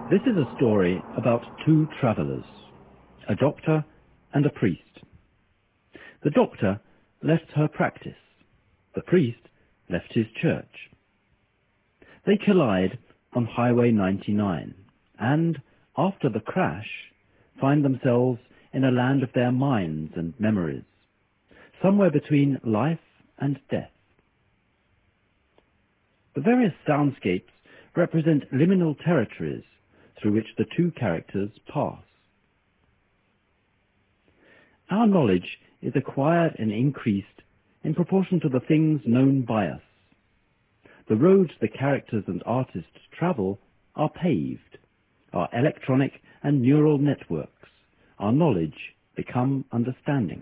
This is a story about two travellers, a doctor and a priest. The doctor left her practice. The priest left his church. They collide on Highway 99 and, after the crash, find themselves in a land of their minds and memories, somewhere between life and death. The various soundscapes represent liminal territories through which the two characters pass. Our knowledge is acquired and increased in proportion to the things known by us. The roads the characters and artists travel are paved, are electronic and neural networks. Our knowledge become understanding.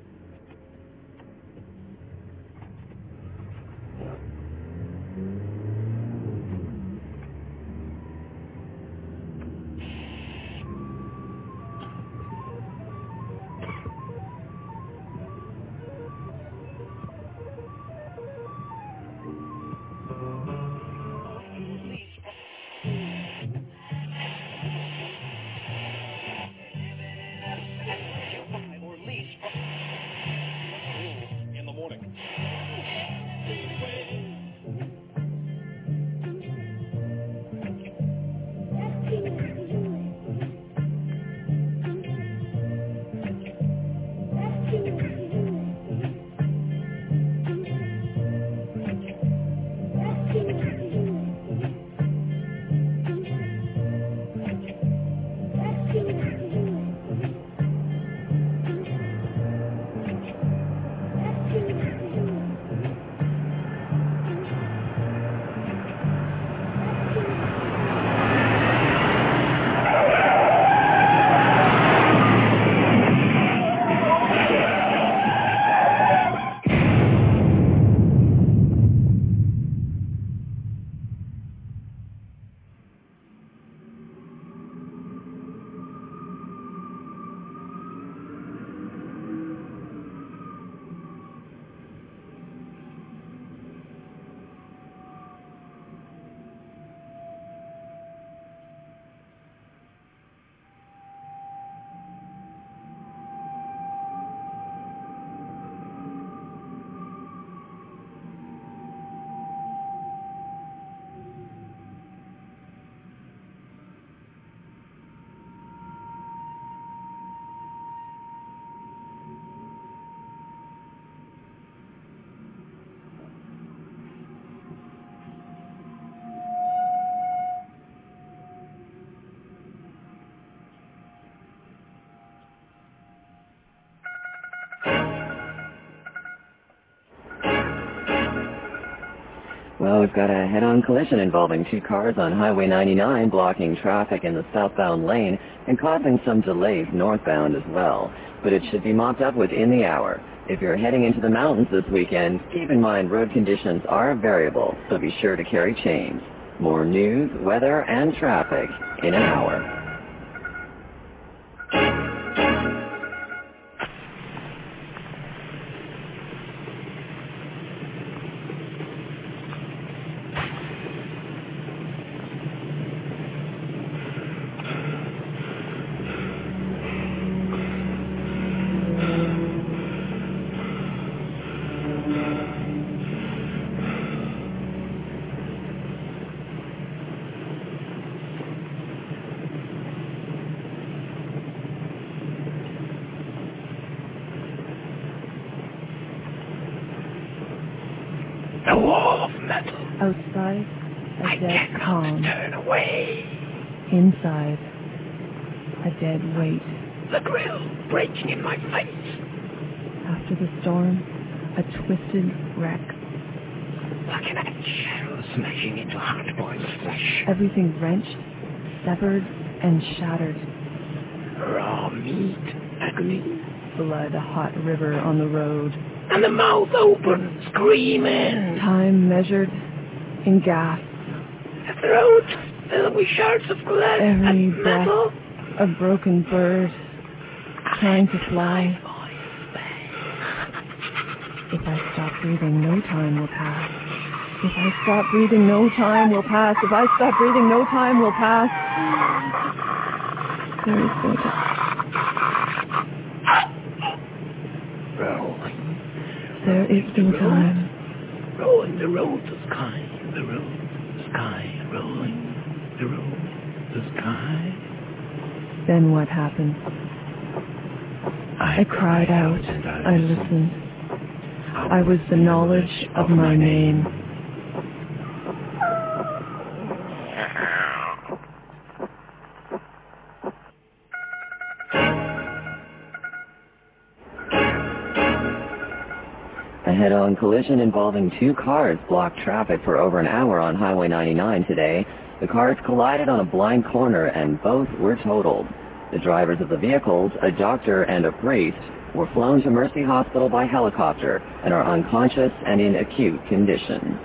Well, we've got a head-on collision involving two cars on Highway 99 blocking traffic in the southbound lane and causing some delays northbound as well. But it should be mopped up within the hour. If you're heading into the mountains this weekend, keep in mind road conditions are variable, so be sure to carry chains. More news, weather, and traffic in an hour. A wall of metal. Outside, a dead calm. Turn away. Inside, a dead weight. The grill breaking in my face. After the storm, a twisted wreck. Like an eggshell smashing into hard-boiled flesh. Everything wrenched, severed, and shattered. Raw meat, agony. Blood, a hot river on the road. And the mouth open, screaming. Time measured in gas. The throat filled with shards of glass Every and breath, metal. a broken bird trying to fly. If I stop breathing, no time will pass. If I stop breathing, no time will pass. If I stop breathing, no time will pass. There is no time. Rolling. There is no time. Rolling the road, the sky, the road, the sky, rolling the road, the sky. Then what happened? I cried out. I listened. I was the knowledge of my name. A head-on collision involving two cars blocked traffic for over an hour on Highway 99 today. The cars collided on a blind corner and both were totaled. The drivers of the vehicles, a doctor and a priest, were flown to Mercy Hospital by helicopter and are unconscious and in acute condition.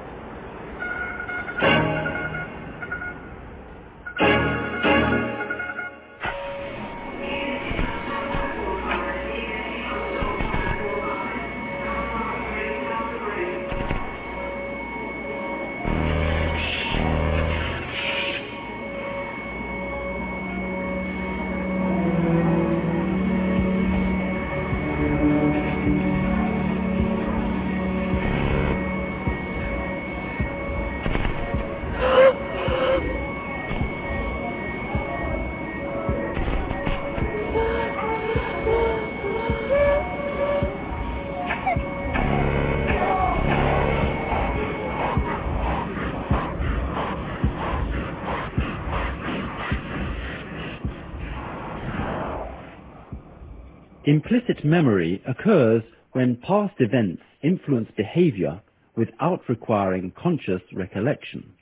Implicit memory occurs when past events influence behavior without requiring conscious recollection.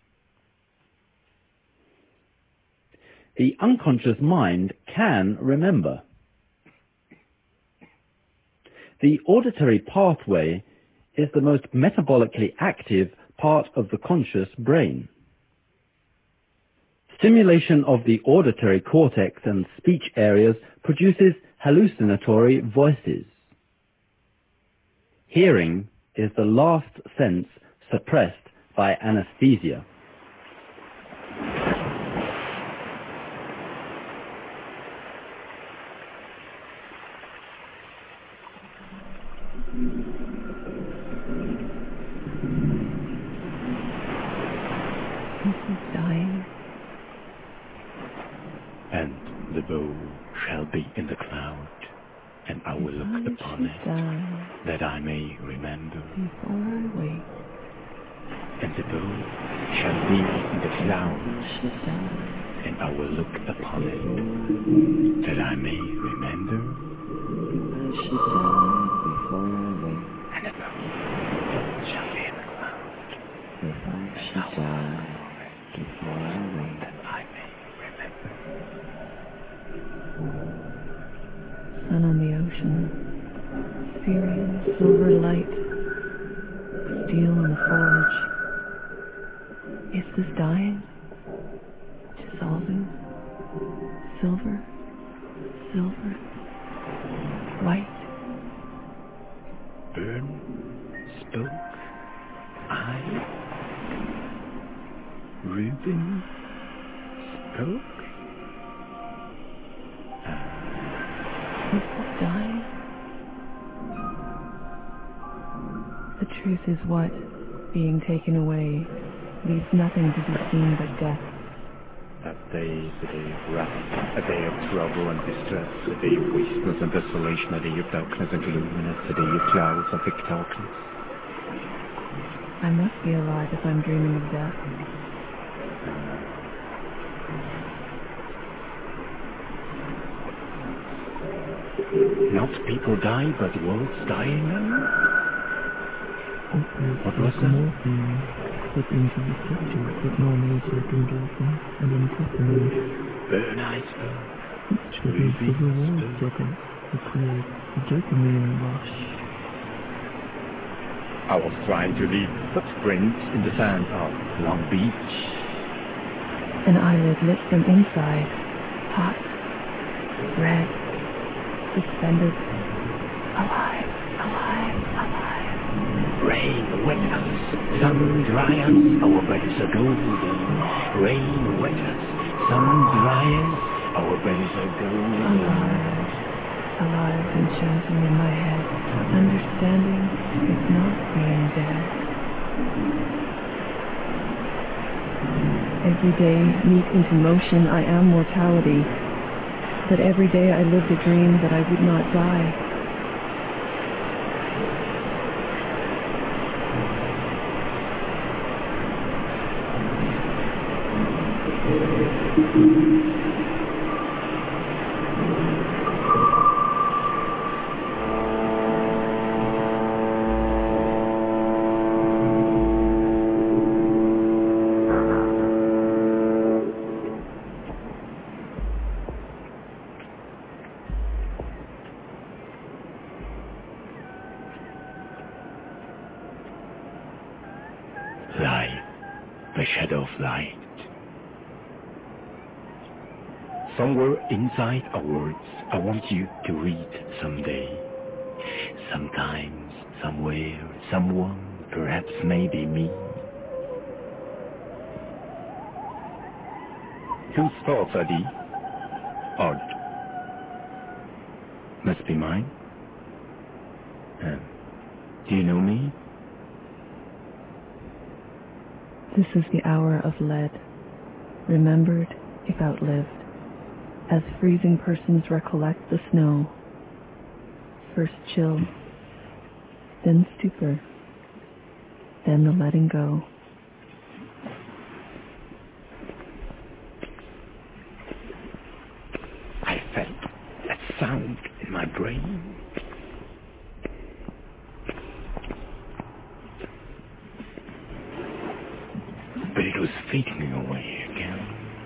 The unconscious mind can remember. The auditory pathway is the most metabolically active part of the conscious brain. Stimulation of the auditory cortex and speech areas produces hallucinatory voices. Hearing is the last sense suppressed by anesthesia. He's dying. And the bow shall be in the cloud, and I will look upon it, that I may remember. Before I wake, And the bow shall be in the cloud, and I will look upon it, that I may remember. I should die before I wake. And the bow shall be in the cloud, If I should die before I wake. that I may remember. sun on the ocean, Syrian silver light, steel in the forge. Is this dying? Dissolving? Silver? Silver? White? Burn, spoke, eye, Reuben, spoke. Is this dying? The truth is what, being taken away, leaves nothing to be seen but death. That day is a day of wrath, a day of trouble and distress, a day of wasteness and desolation, a day of darkness and gloominess, a day of clouds and thick darkness. I must be alive if I'm dreaming of death. Not people die, but worlds dying now? What was that? Put into the picture with no major endorphin and amphetamine. Burn iceberg, Triggers the reward ticket to create a dopamine rush. I was trying to leave footprints in the sand of Long Beach. An eyelid lit from inside, hot, red, suspended, alive, alive, alive. Rain wet us, sun dry us, our bodies are golden. Rain wet us, sun dry us, our bodies are golden. Alive and chanting in my head, understanding is not being dead. Every day, meet into motion, I am mortality. But every day I lived a dream that I would not die. Light, the shadow of light. Somewhere inside our words, I want you to read someday. Sometimes, somewhere, someone, perhaps maybe me. Whose thoughts are these? Odd. Must be mine. Do you know me? This is the hour of lead, remembered if outlived, as freezing persons recollect the snow. First chill, then stupor, then the letting go. I felt that sound in my brain. But it was fading away again.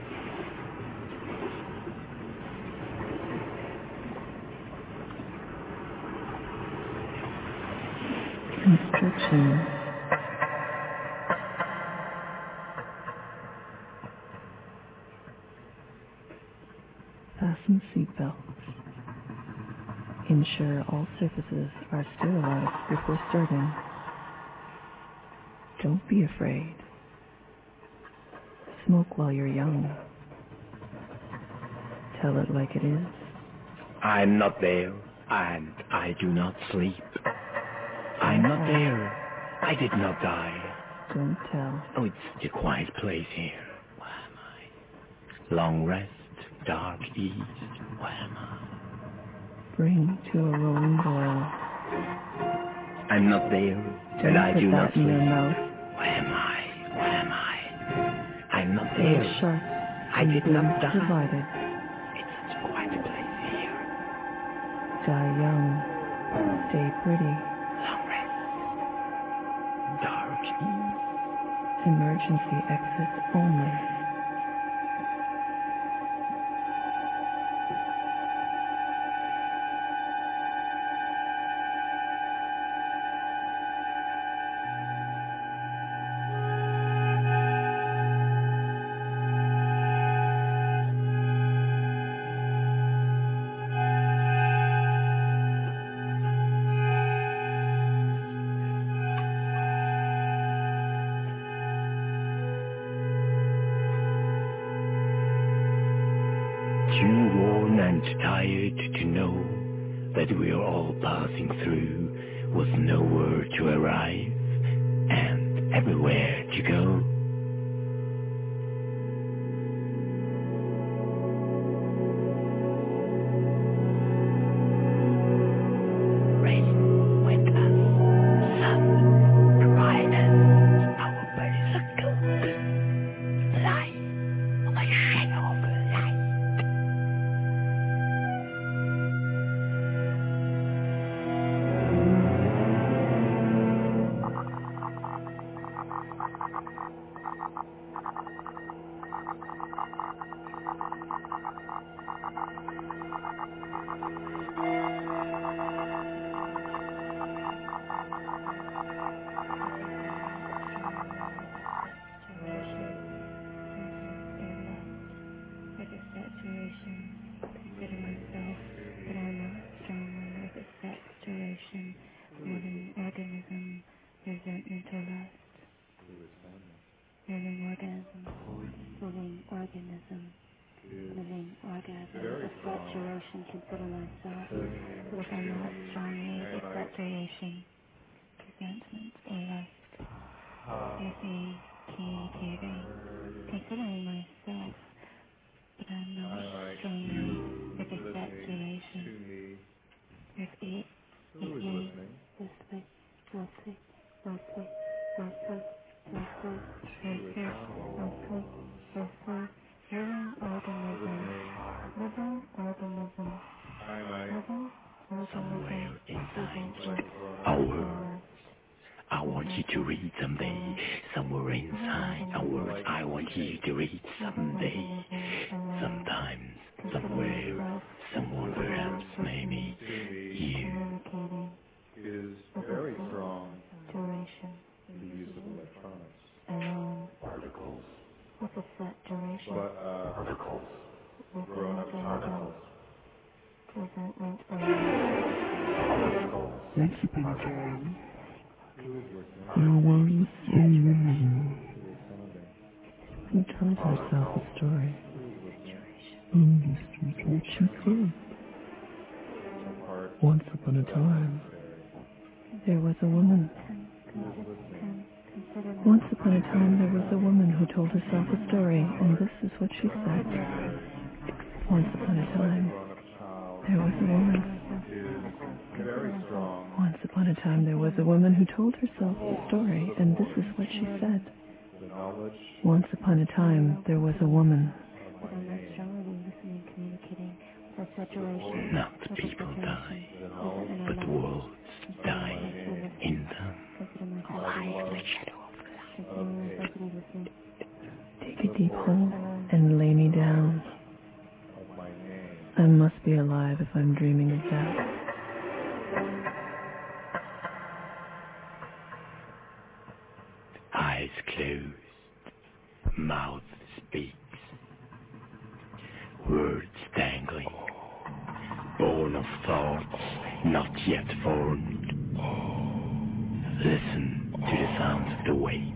Instructions. Fasten seatbelts. Ensure all surfaces are sterilized before starting. Don't be afraid. Smoke while you're young. Tell it like it is. I'm not there, and I do not sleep. I'm not there. I did not die. Don't tell. Oh, it's a quiet place here. Where am I? Long rest, dark east. Where am I? Bring to a rolling boil. I'm not there, and I do not Don't put that in your sleep. mouth. Where am I? Where am I? I'm not Door there. shut. I did not Booze die. provided. It's such a quiet place here. Die young. Stay pretty. Long rest, dark east. Emergency exit only. Too worn and tired to know that we are all passing through, with nowhere to arrive and everywhere to go. Rain wet us, sun dried us, our bodies are golden. Light, like shadow of light. Consider myself, but I'm not someone with a set duration, more than an organism that to lust. Living organism. Living organism. Living orgasm. With what duration consider myself, but if I'm not strongly with that duration, presentment or lust. Listening, communicating, considering myself, but I'm not strongly with a set duration. With eat, listening, listening, listening, listening, listening, listening, listening, listening, living organism, living organism, living Somewhere organism, inside I want you to read someday. Somewhere inside our words I want you to read someday. Sometimes, somewhere, someone perhaps, maybe, you. Is very strong duration, in the use of electronics. alone, Particles. with a set duration, But Particles. with grown-up particles. presentment alone. Once upon a time, there was a woman who told herself a story. And this is what she said. Once upon a time, There was a woman. Once upon a time there was a woman who told herself a story, and this is what she said. Once upon a time there was a woman. Very strong. Once upon a time there was a woman who told herself a story, and this is what she said. The knowledge Once upon a time there was a woman. But I'm not strongly listening, communicating, with that duration, Not the people die, but the worlds die in them. Take a deep hold and lay me down. of my name. I must be alive if I'm dreaming of death. Eyes closed, mouth speaks, words dangling, born of thoughts not yet formed. Listen to the sounds of the wake.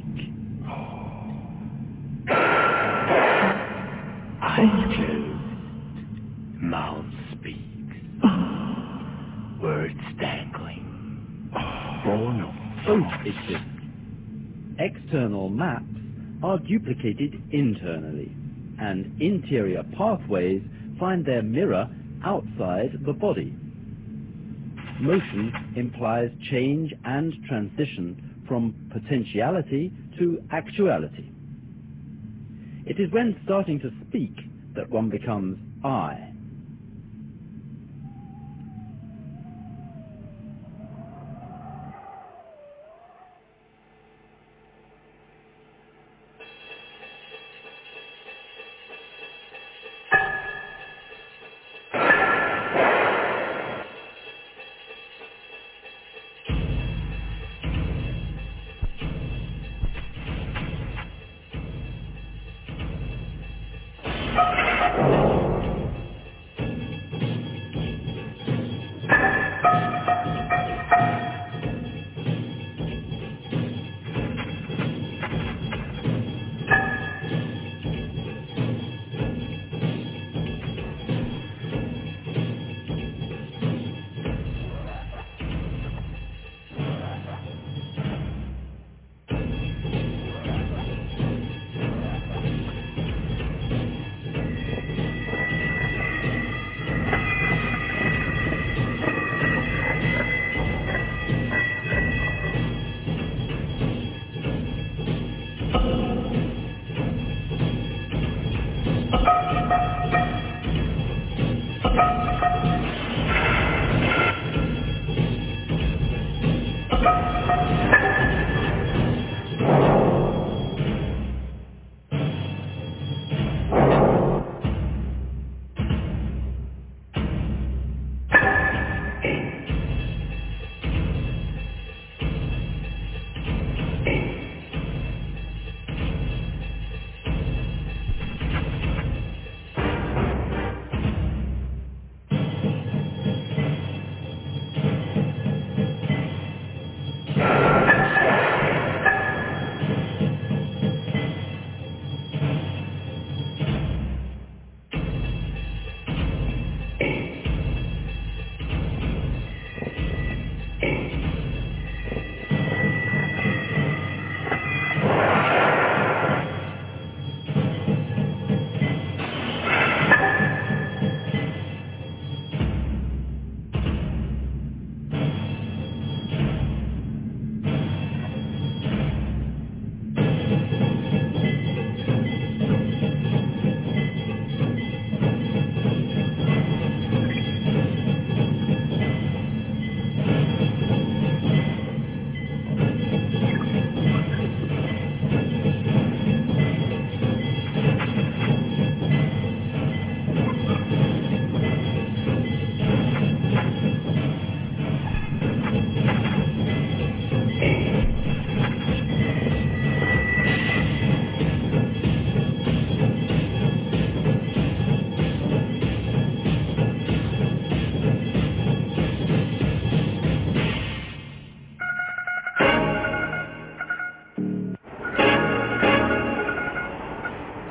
Eyes closed, mouth speaks, words dangling, born of Both thoughts. exist. External maps are duplicated internally, and interior pathways find their mirror outside the body. Motion implies change and transition from potentiality to actuality. It is when starting to speak that one becomes I.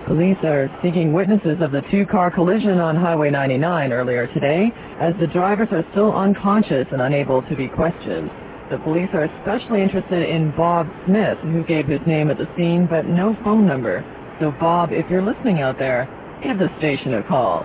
Police are seeking witnesses of the two-car collision on Highway 99 earlier today, as the drivers are still unconscious and unable to be questioned. The police are especially interested in Bob Smith, who gave his name at the scene but no phone number. So Bob, if you're listening out there, give the station a call.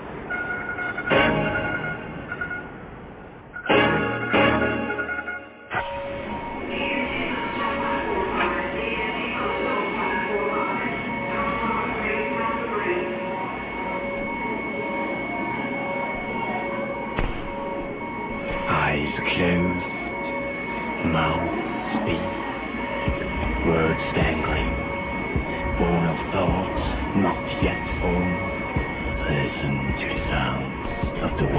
Eyes closed, mouth speak, words dangling, born of thoughts not yet formed. Listen to the sounds of the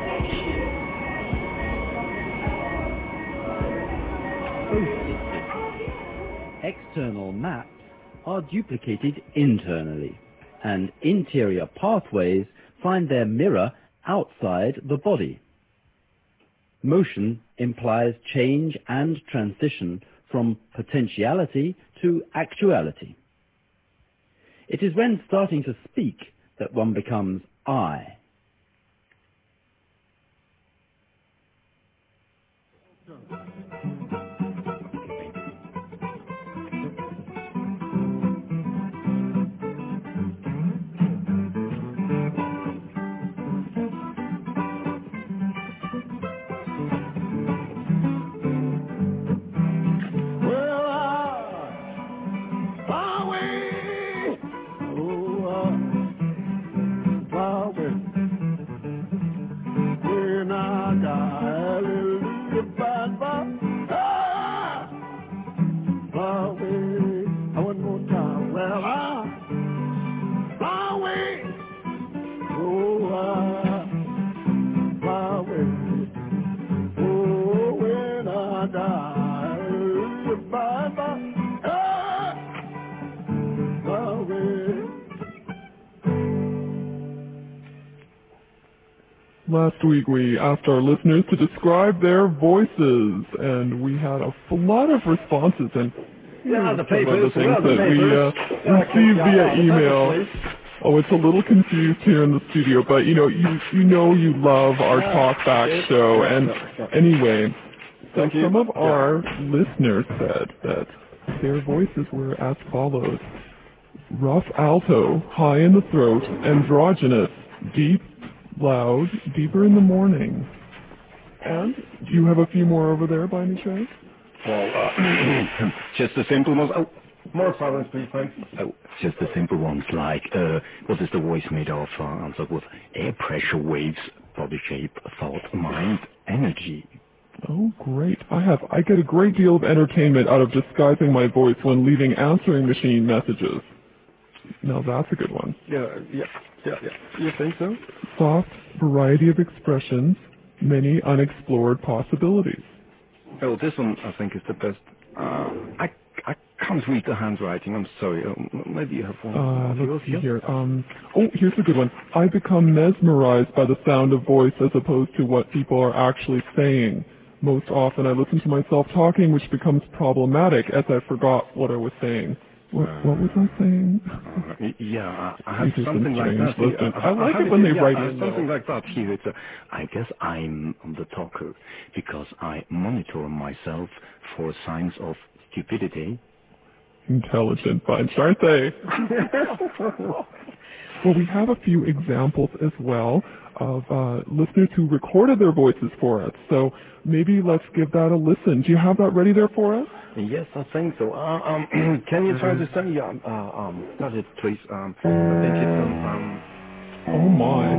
wake. External maps are duplicated internally, and interior pathways find their mirror outside the body. Motion implies change and transition from potentiality to actuality. It is when starting to speak that one becomes I. Last week we asked our listeners to describe their voices, and we had a lot of responses, and the some of the things that we received via email. Oh, it's a little confused here in the studio, but you love our talkback show, and anyway, so some of our listeners said that their voices were as follows: rough alto, high in the throat, androgynous, deep, loud, deeper in the morning. And do you have a few more over there by any chance? Well, just the simple ones. Oh, More silence, please, thanks. oh, just the simple ones like, what is the voice made of? Answer with air pressure waves, body shape, thought, mind, energy. Oh, great. I get a great deal of entertainment out of disguising my voice when leaving answering machine messages. Now that's a good one. Yeah. You think so? Soft variety of expressions, many unexplored possibilities. Oh, this one I think is the best. I can't read the handwriting. I'm sorry. Maybe you have one. Let's see here. Here's a good one. I become mesmerized by the sound of voice as opposed to what people are actually saying. Most often I listen to myself talking, which becomes problematic as I forgot what I was saying. What was I saying? Yeah, I have something like that. I like it when they write in something like that here. It's I guess I'm the talker because I monitor myself for signs of stupidity. Intelligent bunch, aren't they? Well, we have a few examples as well of listeners who recorded their voices for us. So maybe let's give that a listen. Do you have that ready there for us? Yes, I think so. Can you try to send? Not it, please. I think it's Oh my.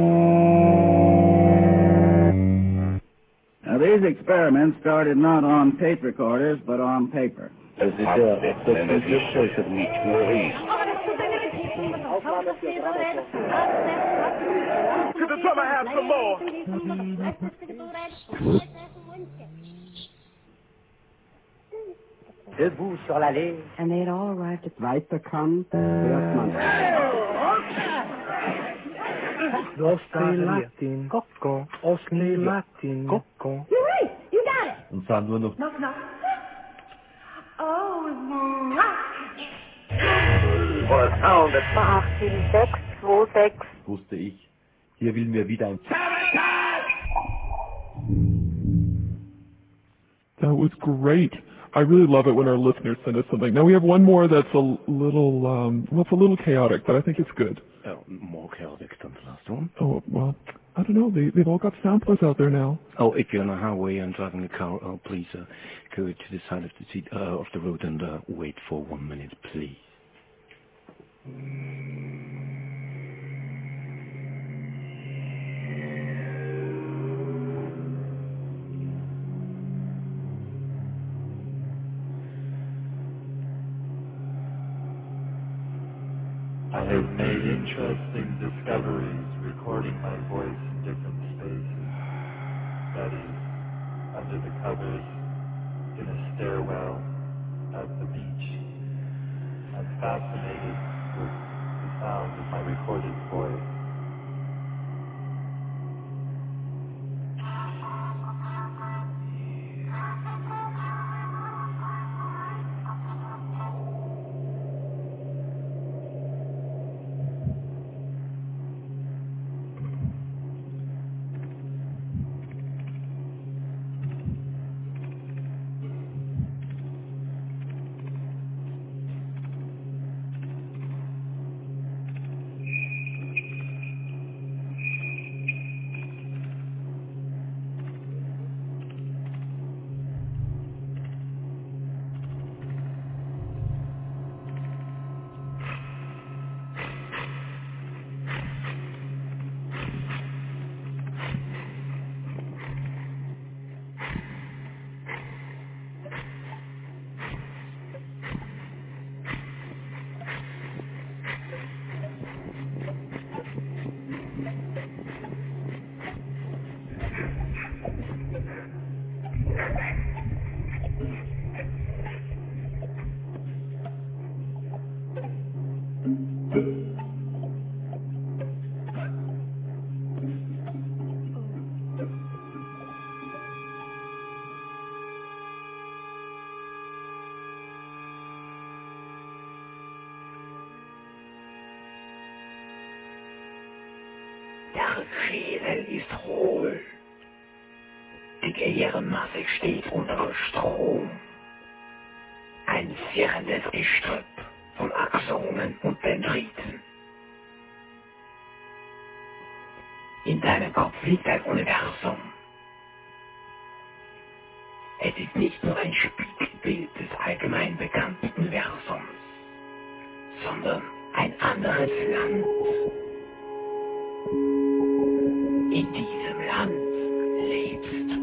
Now, these experiments started not on tape recorders, but on paper. Could the drummer have some more? Debout sur l'allée. And they had all arrived at Weiterkommt Bergmann. Latin, Kokko, Osni Latin, Kokko. You're right! You got it! Und sagen wir noch. No. Oh, for a sound at 87626. Wusste ich. Hier will mir wieder ein... That was great. I really love it when our listeners send us something. Now we have one more that's a little, well, it's a little chaotic, but I think it's good. More chaotic than the last one. Oh, well, I don't know. They've all got samplers out there now. Oh, if you're on a highway and driving a car, please go to the side of the seat of the road and wait for 1 minute, please. I have made interesting discoveries recording my voice in different spaces. That is, under the covers, in a stairwell, at the beach. I'm fascinated with the sound of my recorded voice. Der Schädel ist hohl. Die Gehirnmasse steht unter Strom. Ein zirrendes Gestrüpp von Axonen und Dendriten. In deinem Kopf liegt ein Universum. Es ist nicht nur ein Spiegelbild des allgemein bekannten Universums, sondern ein anderes Land. In diesem Land lebst du.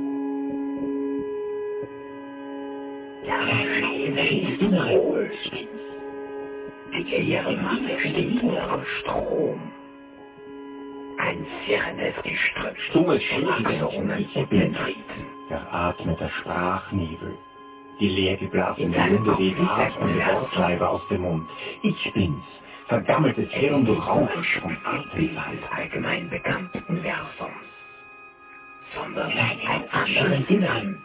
Der Schädel ist hohl. Die Gehirnmasse steht unter Strom. Ein zirrendes Gestrüpp von Axonen und Dendriten. Der atmete Sprachnebel. Die leer geblasenen Munde wegen atmende Wortleiber aus dem Mund. Ich bin's. Vergammeltes Hirn durchrauscht vom Atemfall. Allgemein bekannten Universums, sondern ein anderes Land.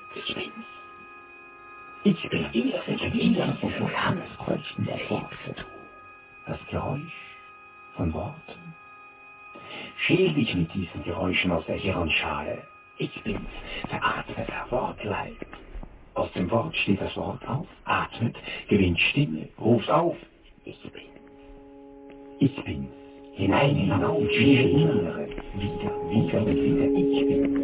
Ich bin in diesem Land Kreuzchen der Worte. Das Geräusch von Worten. Schäl dich mit diesen Geräuschen aus der Hirnschale. Ich bin's, veratmeter Wortleib. Aus dem Wort steht das Wort auf, atmet, gewinnt Stimme, ruft auf. Ich bin's. Ich bin's. Hinein, hinauf, Innere, wieder und wieder. Ich bin's.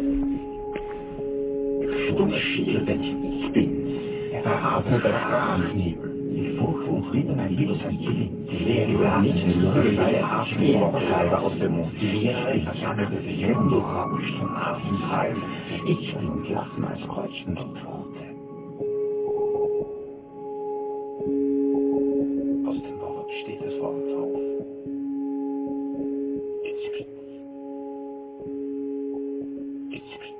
Stumme Schädelbettchen, ich bin's. Veratmeter Sprachnebel. Die Furcht und Frieden ein Virus an Gewinn. Die leere Graniten, die Atemwortleiber aus dem Mund. Die leere, versammelte Hirn durchrauscht vom Atemfall. Ich bin gelassen als Kreuzchen und Worte. Aus dem Wort steht das Wort auf. Ich bin's. Ich bin's.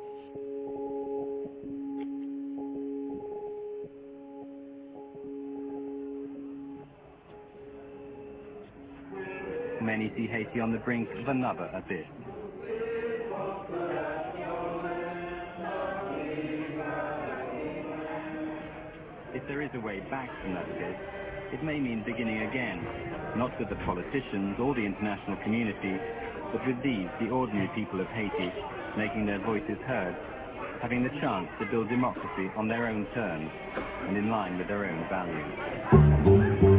Many see Haiti on the brink of another abyss. If there is a way back from that abyss, It may mean beginning again, not with the politicians or the international community, but with these, the ordinary people of Haiti, making their voices heard, having the chance to build democracy on their own terms and in line with their own values.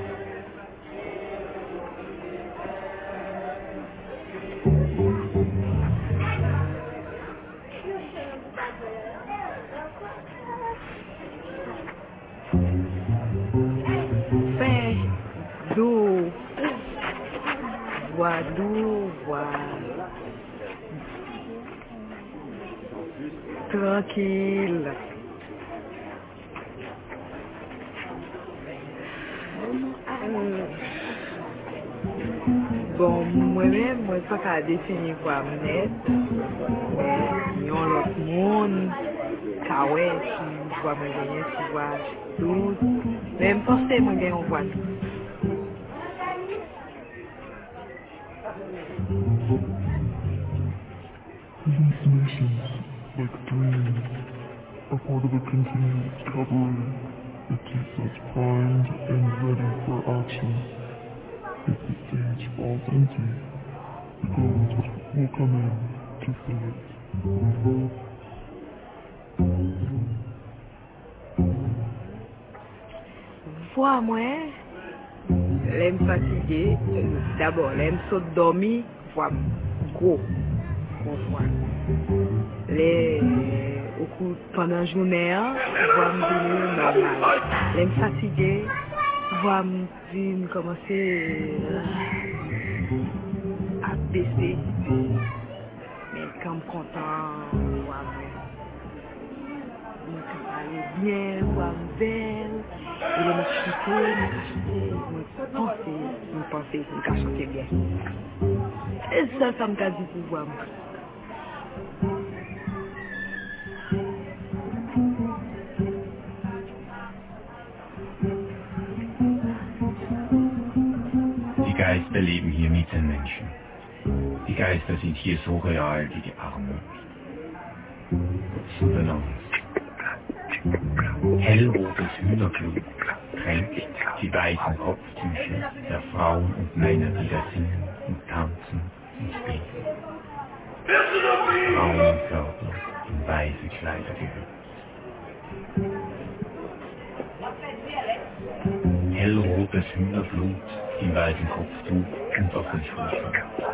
Tranquille. Bon, moi-même, moi, pas qu'à définir quoi net, mais yon l'autre monde, kawé, qui voit me gagner, qui voit tout, même forcément gagner, on voit tout. Hallucinations, like dreams, are part of a continued discovery that keeps us primed and ready for action. If the stage falls empty, the ghost will come in to fill it. Vois moi, l'aime fatigué, d'abord l'aime saut dormir, vois gros. Pendant la journée, je vais me devenir normal. Je suis fatiguée, je vais commencer à baisser. Mais quand je suis content, je vais aller bien, je vais belle, je vais me chanter, je vais penser, je vais chanter bien. Et ça me dit pour moi. Die Geister leben hier mit den Menschen. Die Geister sind hier so real wie die Armut und die Angst. Hellrotes Hühnerblut tränkt die weißen Kopftücher der Frauen und Männer, die da singen und tanzen und beten. Braune Körper in weiße Kleider gehüllt. Hellrotes Hühnerblut im weißen Kopftuch und auf den Schultern.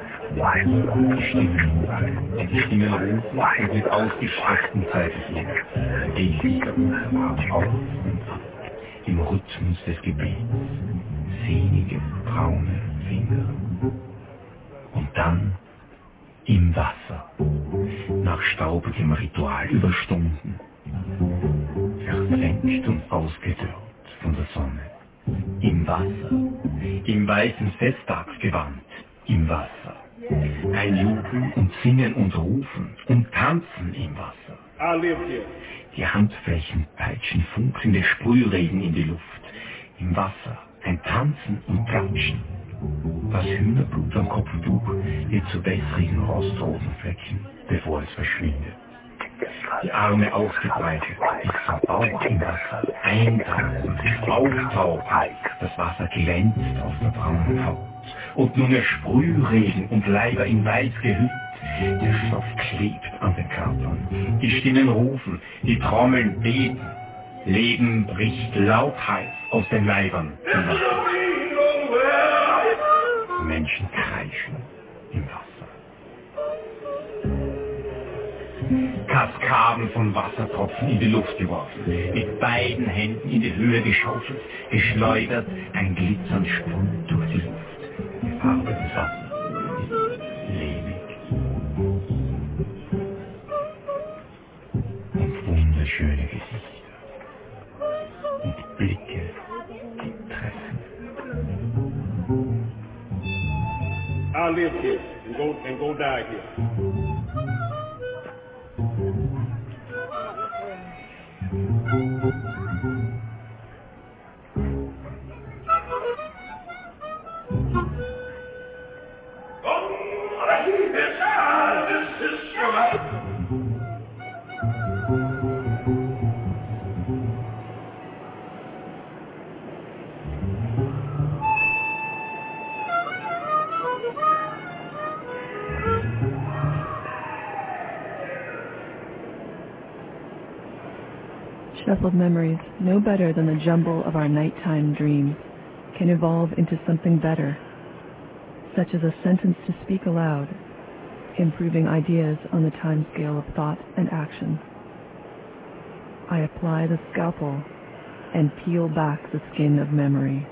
Die Stimmen rufen und mit ausgestreckten Zeigefingern ewiger auf und ab im Rhythmus des Gebets. Sehnige, braune Finger. Und dann im Wasser, nach staubigem Ritual über Stunden, versenkt und ausgedörrt von der Sonne. Im Wasser, im weißen Festtagsgewand, im Wasser. Ein Jubeln und Singen und Rufen und Tanzen im Wasser. Die Handflächen peitschen funkelnde Sprühregen in die Luft. Im Wasser ein Tanzen und Klatschen. Das Hühnerblut am Kopftuch wird zu wässrigen rostroten Flecken, bevor es verschwindet. Die Arme ausgebreitet, bis zum Bauch im Wasser, eintauchen, auftauchen, das Wasser glänzt auf der braunen Haut. Und nur mehr Sprühregen und Leiber in Weiß gehüllt, der Stoff klebt an den Körpern. Die Stimmen rufen, die Trommeln beten, Leben bricht lautheiß aus den Leibern im Wasser. Menschen kreischen im Wasser. Kaskaden von Wassertropfen in die Luft geworfen, mit beiden Händen in die Höhe geschaufelt, geschleudert, ein glitzernd Sprung durch die Luft. Die Farbe des Wassers ist ledig. Und wunderschöne Gesichter. Und Blicke, die treffen. I live here and go die here. Shuffled memories, no better than the jumble of our nighttime dreams, can evolve into something better, such as a sentence to speak aloud, improving ideas on the timescale of thought and action. I apply the scalpel and peel back the skin of memory.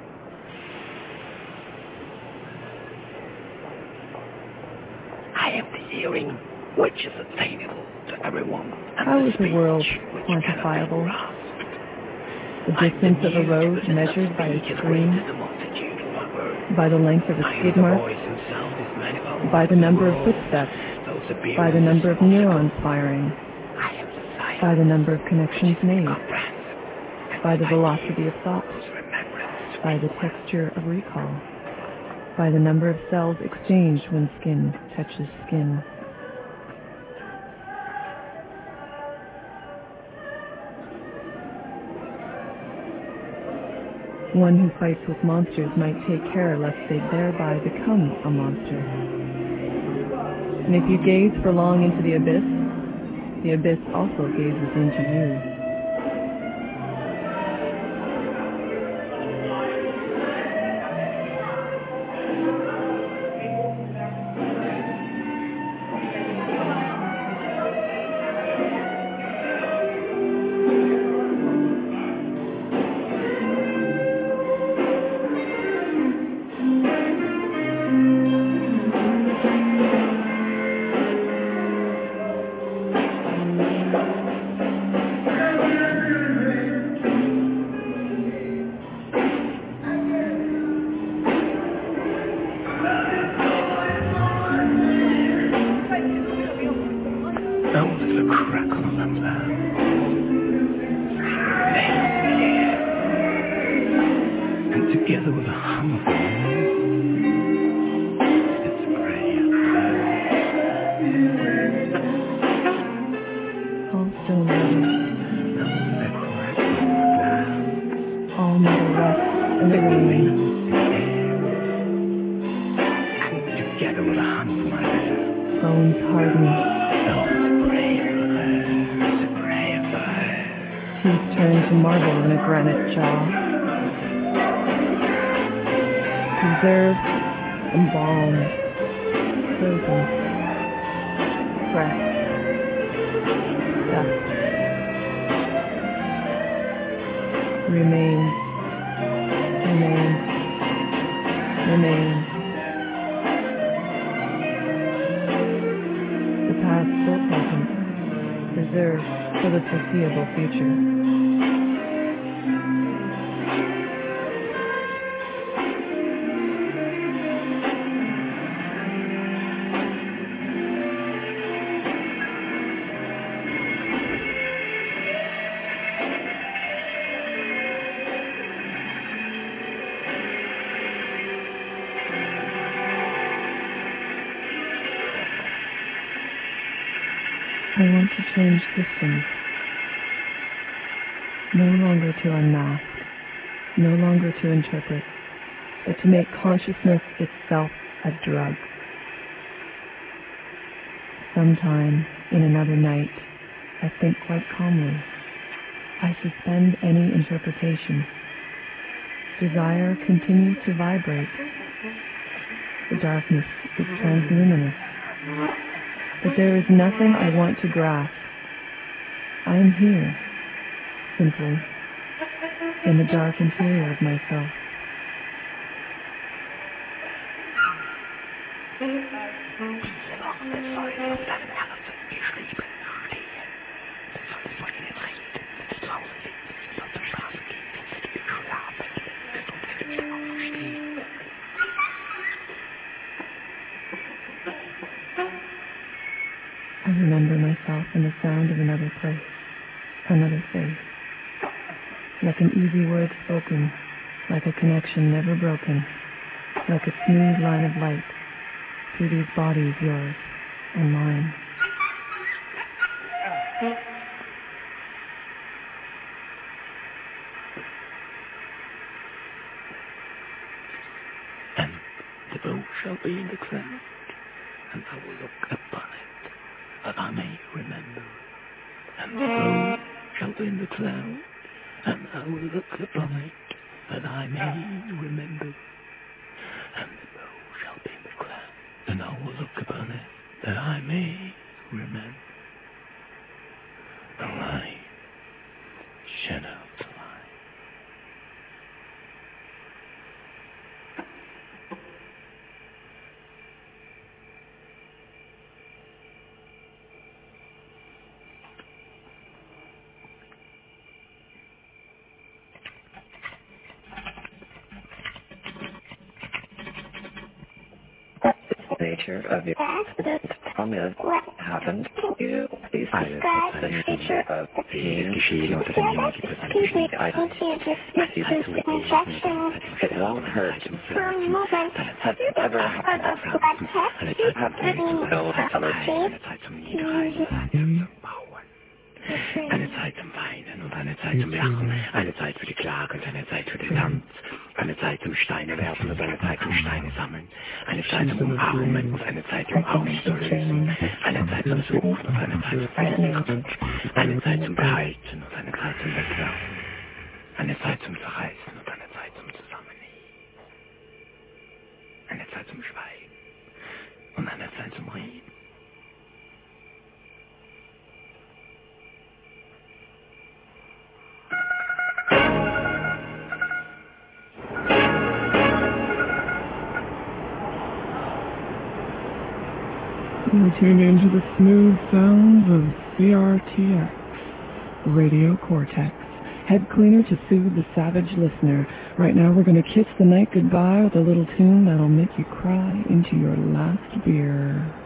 I am the hearing which is attainable to everyone. How is the world quantifiable? The distance of a road measured by its screen, by the length of a skid mark, by the number of footsteps, by the number of neurons firing, by the number of connections made, by the velocity of thought, by the texture of recall, by the number of cells exchanged when skin touches skin. One who fights with monsters might take care lest they thereby become a monster. And if you gaze for long into the abyss also gazes into you. Preserved, embalmed, frozen, pressed, stuffed, remains, the past still present, preserved for the foreseeable future. I want to change systems, no longer to unmask, no longer to interpret, but to make consciousness itself a drug. Sometime in another night, I think quite calmly. I suspend any interpretation. Desire continues to vibrate. The darkness is transluminous. But there is nothing I want to grasp. I am here, simply, in the dark interior of myself. I remember myself in the sound of another place, another face, like an easy word spoken, like a connection never broken, like a smooth line of light through these bodies, yours and mine. And the bow shall be in the ground, and I will look upon it, that I may remember. And the bow shall be in the cloud, and I will look upon it, that I may remember. And the bow shall be in the cloud, and I will look upon it, that I may remember. The light shed out the light. Nature of your accident. Tell me what happened to you. Please describe the nature of the pain. Excuse me, I see this injection. It won't hurt. For a moment, have you ever had a blood test? Have any allergies? Eine Zeit zum Weinen und eine Zeit zum Lachen, eine Zeit für die Klage und eine Zeit für den Tanz, eine Zeit zum Steine werfen und eine Zeit zum Steine sammeln, eine Zeit zum Umarmen und eine Zeit zum Auszulösen, eine Zeit zum Suchen und eine Zeit zum Verlieren, eine Zeit zum Behalten und eine Zeit zum Wegwerfen, eine Zeit zum Zerreißen und eine Zeit zum Zusammennehmen, eine Zeit zum Schweigen und eine Zeit zum Reden. You're tuned into the smooth sounds of CRTX, Radio Cortex, head cleaner to soothe the savage listener. Right now we're going to kiss the night goodbye with a little tune that'll make you cry into your last beer.